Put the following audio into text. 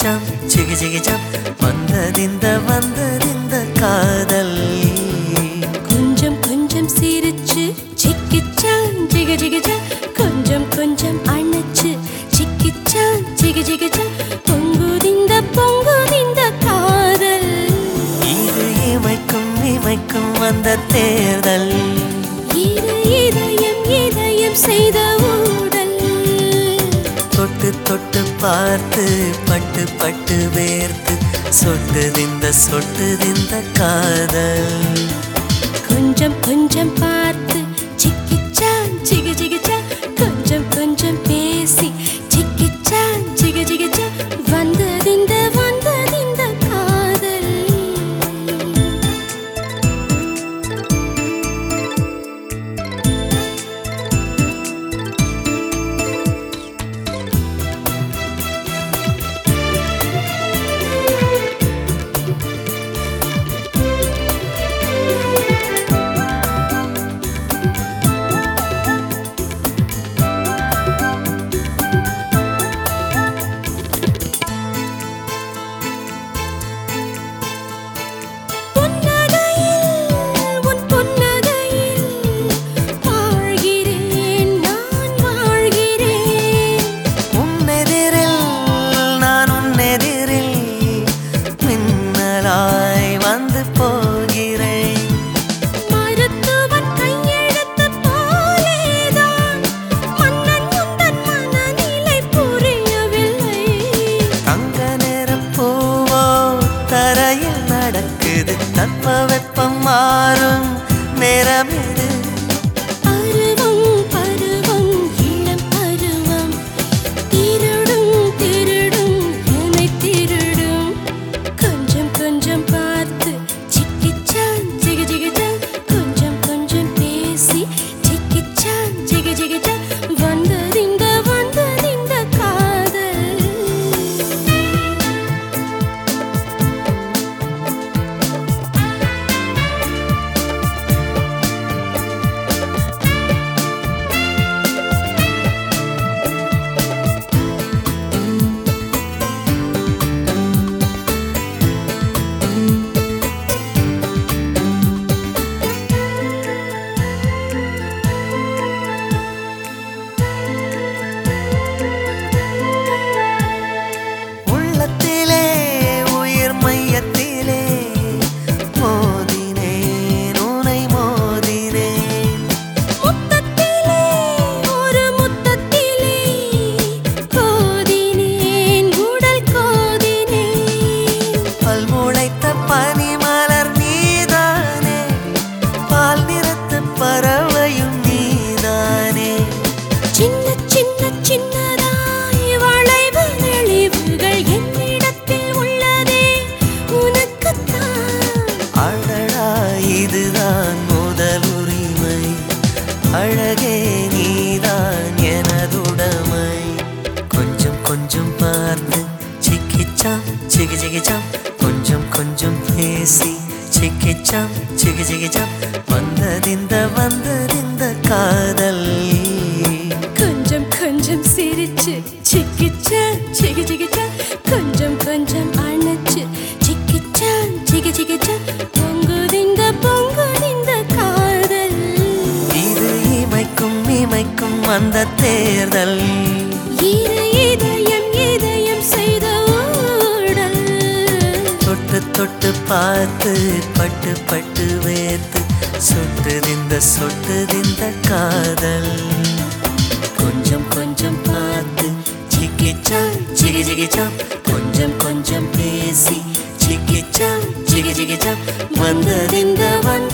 சிக்கிச்சாம் சிகிச்சிகிச்சாம் வந்ததிந்த காதல் கொஞ்சம் கொஞ்சம் சிரிச்சு சிக்கிச்சான் ஜிகஜிகிச்சா கொஞ்சம் கொஞ்சம் அணைச்சு சிக்கிச்சான் ஜிகஜிகிச்சா பொங்குதிந்த காதல் இது இமைக்கும் வந்த தேர்தல் இது இதயம் செய்த ஊடல் தொட்டு தொட்டு பார்த்து பட்டு பட்டு வேர்த்து சொட்டுதிந்த காதல் கொஞ்சம் கொஞ்சம் பார்த்து சிக்கிச்சான் ஜிகஜிகிச்சா கொஞ்சம் கொஞ்சம் பேசி சிக்கிச்சான் ஜிகஜிகிச்சா வந்ததிந்த காதல் வந்து போகிறேன் மருத்துவன் கையெழுத்து போலேதான் மன்னன் முந்தன் மனநிலை புரியவில்லை தங்க நேர பூவோ தரையில் நடக்குது தட்பவெப்பம் மாறும் நேரம் இது பருவம் இளம் பருவம் திருடும் என்னை திருடும் கொஞ்சம் கொஞ்சம் பார்த்து சிக்கிச்சான் ஜிகஜிகிச்சான் கொஞ்சம் கொஞ்சம் பேசி சிக்கிச்சான் ஜிகஜிகிச்சான் வந்ததிந்த காதல் உள்ளத்திலே உயிர் மையத்திலே மோதினேன் உனை மோதினேன் முத்தத்திலே ஒரு முத்தத்திலே கோதினேன் உடல் கோதினேன் பல்முளைத்த பனிமலர் நீதானே பால் நிறத்த பறவையும் நீதானே சின்னதாய் வளைவு நெளிவுகள் என்னிடத்தில் உள்ளதே உனக்குத்தான் அழகா இதுதான் முதல் உரிமை அழகே நீதான் எனதுடைமை கொஞ்சம் கொஞ்சம் பார்த்து சிக்கிச்சாம் சிகிச்சிகிச்சாம் கொஞ்சம் கொஞ்சம் பேசி சிக்கிச்சாம் சிகிச்சிகிச்சாம் வந்ததிந்த காதல் கொஞ்சம் கொஞ்சம் சிரிச்சு சிக்கிச்சான் ஜிகஜிகிச்சான் கொஞ்சம் கொஞ்சம் அணைச்சு சிக்கிச்சான் ஜிகஜிகிச்சான் பொங்குதிந்த காதல் இது இமைக்கும் வந்த தேர்தல் இது இதயம் செய்த ஊடல் தொட்டு தொட்டு பார்த்து பட்டு பட்டு வேர்த்து சொட்டுதிந்த காதல் கொஞ்சம் கொஞ்சம் பார்த்து சிக்கிச்சாம் ஜிகிஜிகிச்சாம் கொஞ்சம் கொஞ்சம் பேசி சிக்கிச்சாம் ஜிகிஜிகிச்சாம் வந்ததிந்த